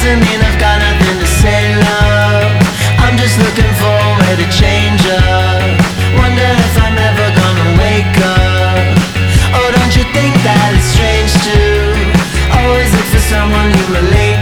doesn't mean I've got nothing to say, love. I'm just looking for a way to change up. Wonder if I'm ever gonna wake up. Oh, don't you think that it's strange to always look for someone you relate